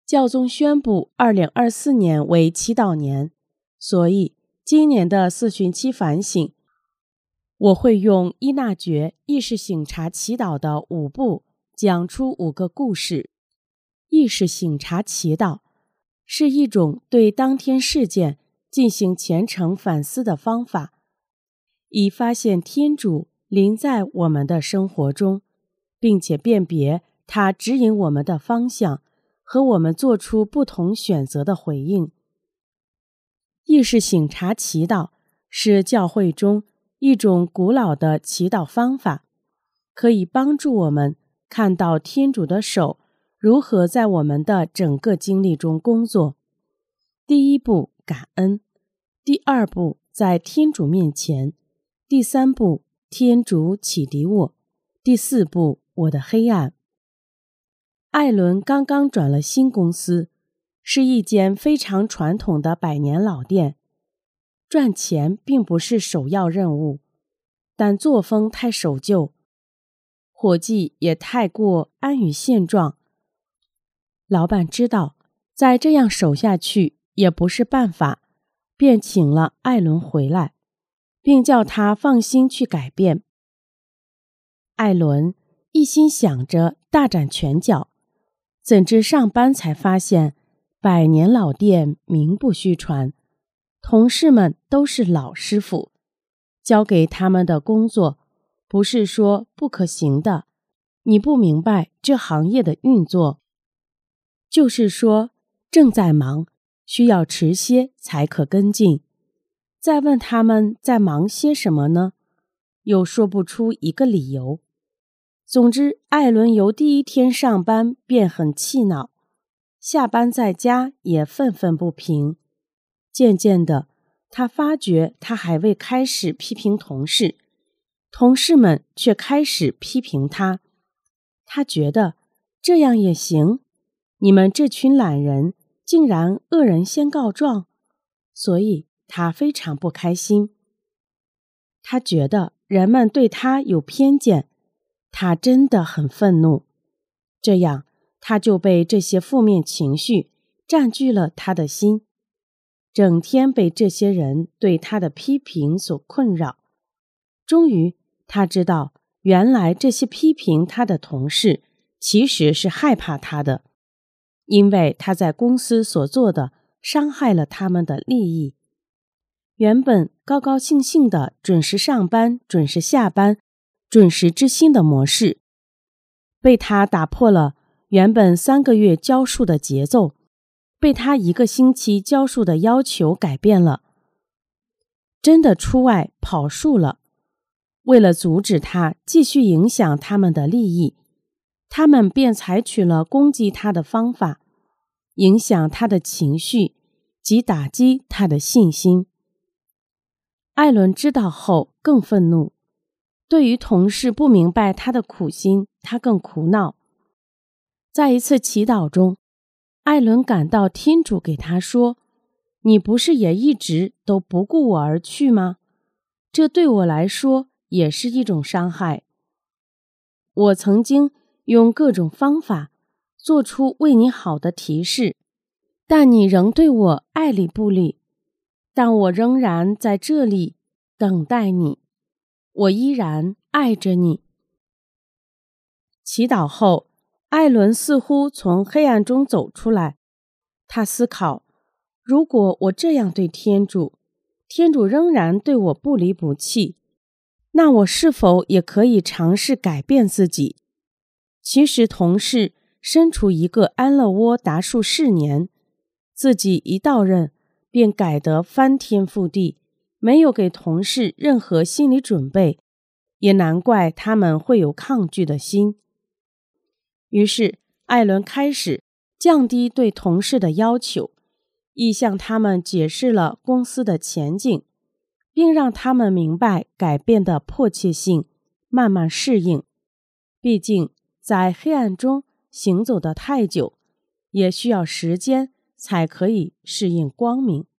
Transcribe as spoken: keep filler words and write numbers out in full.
教宗宣布二零二四年为祈祷年，所以今年的四旬期反省，我会用依纳爵意识省察祈祷的五步讲出五个故事。意识省察祈祷是一种对当天事件进行虔诚反思的方法，以发现天主临在我们的生活中，并且辨别他指引我们的方向和我们做出不同选择的回应。意识省察祈祷是教会中一种古老的祈祷方法，可以帮助我们看到天主的手如何在我们的整个经历中工作。第一步，感恩；第二步，在天主面前；第三步，天主启迪我；第四步，我的黑暗。艾伦刚刚转了新公司，是一间非常传统的百年老店。赚钱并不是首要任务，但作风太守旧，伙计也太过安于现状。老板知道再这样守下去也不是办法，便请了艾伦回来，并叫他放心去改变。艾伦一心想着大展拳脚，怎知上班才发现百年老店名不虚传，同事们都是老师傅，交给他们的工作不是说不可行的，你不明白这行业的运作，就是说正在忙，需要迟些才可跟进。再问他们在忙些什么呢，又说不出一个理由。总之，艾伦由第一天上班便很气恼，下班在家也愤愤不平。渐渐的，他发觉他还未开始批评同事，同事们却开始批评他。他觉得这样也行，你们这群懒人竟然恶人先告状，所以他非常不开心。他觉得人们对他有偏见，他真的很愤怒。这样，他就被这些负面情绪占据了他的心，整天被这些人对他的批评所困扰。终于，他知道原来这些批评他的同事其实是害怕他的，因为他在公司所做的伤害了他们的利益。原本高高兴兴的准时上班、准时下班、准时之星的模式，被他打破了原本三个月交数的节奏，被他一个星期交数的要求改变了，真的出外跑数了。为了阻止他继续影响他们的利益，他们便采取了攻击他的方法，影响他的情绪及打击他的信心。艾伦知道后更愤怒，对于同事不明白他的苦心，他更苦恼。在一次祈祷中，艾伦感到天主给他说，你不是也一直都不顾我而去吗？这对我来说也是一种伤害。我曾经用各种方法做出为你好的提示，但你仍对我爱理不理。但我仍然在这里等待你，我依然爱着你。祈祷后，艾伦似乎从黑暗中走出来。他思考，如果我这样对天主，天主仍然对我不离不弃，那我是否也可以尝试改变自己？其实同事身处一个安乐窝达数十年，自己一到任便改得翻天覆地，没有给同事任何心理准备，也难怪他们会有抗拒的心。于是，艾伦开始降低对同事的要求，亦向他们解释了公司的前景，并让他们明白改变的迫切性，慢慢适应。毕竟，在黑暗中行走得太久，也需要时间才可以适应光明。